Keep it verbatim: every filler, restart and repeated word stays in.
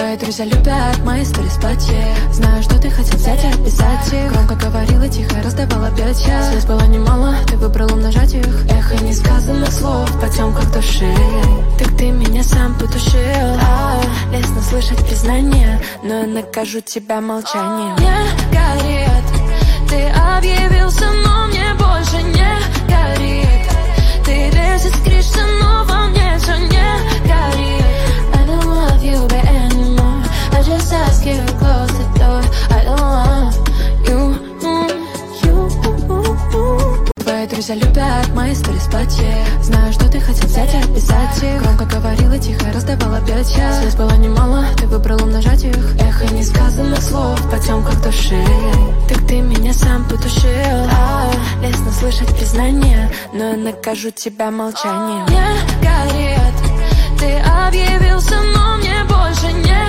Твои друзья любят мои сторис платье. Знаю, что ты хотел взять и отписать их. Громко говорила, тихо раздавала пять час. Слез было немало, ты выбрал умножать их. Эхо несказанных слов в потемках души. Так ты меня сам потушил. а, Лестно слышать признание, но я накажу тебя молчанием. Не горит, ты объявился, но мне больше не горит. Ты весь искришься, но во мне все не горит. I don't love you anymore. I just ask you to close the door. I don't want you, you. Твои друзья любят мои сторис платье. Знаю, что ты хотел взять и отписать их. Громко говорила, тихо раздавала пять час. Слез было немало, ты выбрал умножать их. Эхо несказанных слов в потемках души. Так ты меня сам потушил. а, Лестно слышать признание, но я накажу тебя молчанием. Не горит, ты объявился, но мне больше не